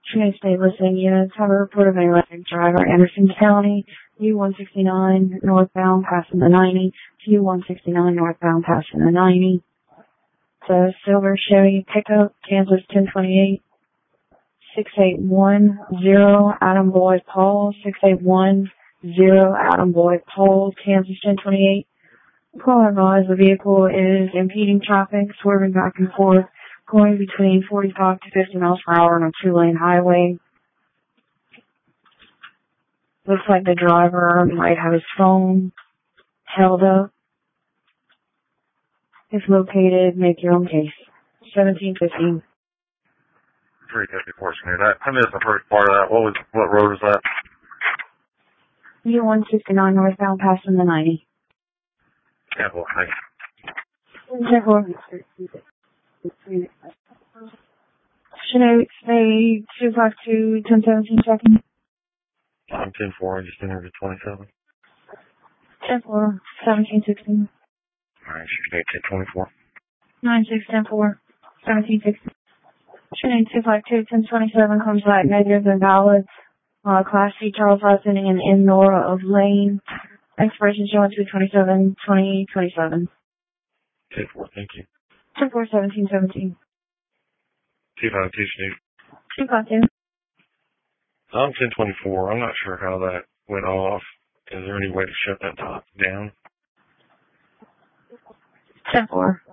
Trinity State Listing Units have a report of an electric driver, Anderson County, U-169 northbound passing the 90, U-169 northbound passing the 90. It's a silver Chevy pickup, Kansas 1028, 6810 Adam Boyd Paul, 6810 Adam Boyd Paul, Kansas 1028. Call advised the vehicle is impeding traffic, swerving back and forth, going between 45 to 50 miles per hour on a two-lane highway. Looks like the driver might have his phone held up. If located, make your own case. 1715. 354 Sneer. I missed the first part of that. What road was that? U-169 northbound passing the 90. Yeah, well, thanks. Chinook, say 252, 1017 checking. I'm 10-4, I just entered the 27. 10-4, 1716. Alright, 68, 10-24. 9610-4, 1716. Chinook 252, 1027 comes back negative and valid. Class C Charles Hudson and N. Nora of Lane. Expiration showing 2/27/2027. 10-4, thank you. 10-4-17-17. 252 Snoop. 252. I'm 10-24. I'm not sure how that went off. Is there any way to shut that top down? 10-4.